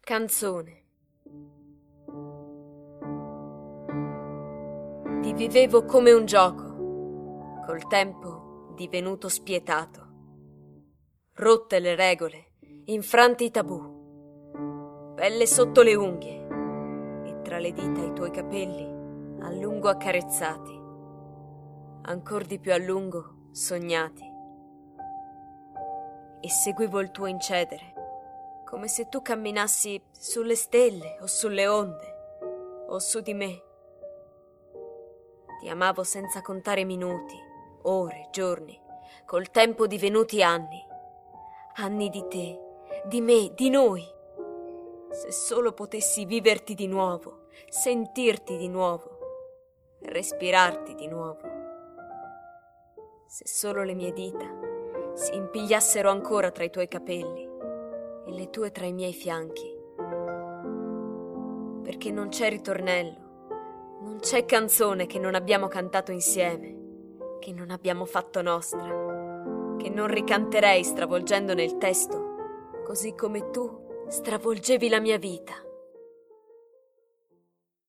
Canzone. Ti vivevo come un gioco, col tempo divenuto spietato. Rotte le regole, infranti i tabù, pelle sotto le unghie e tra le dita i tuoi capelli a lungo accarezzati, ancor di più a lungo sognati. E seguivo il tuo incedere, come se tu camminassi sulle stelle o sulle onde o su di me. Ti amavo senza contare minuti, ore, giorni, col tempo divenuti anni. Anni di te, di me, di noi. Se solo potessi viverti di nuovo, sentirti di nuovo, respirarti di nuovo. Se solo le mie dita si impigliassero ancora tra i tuoi capelli e le tue tra i miei fianchi. Perché non c'è ritornello, non c'è canzone che non abbiamo cantato insieme, che non abbiamo fatto nostra, che non ricanterei stravolgendone il testo, così come tu stravolgevi la mia vita.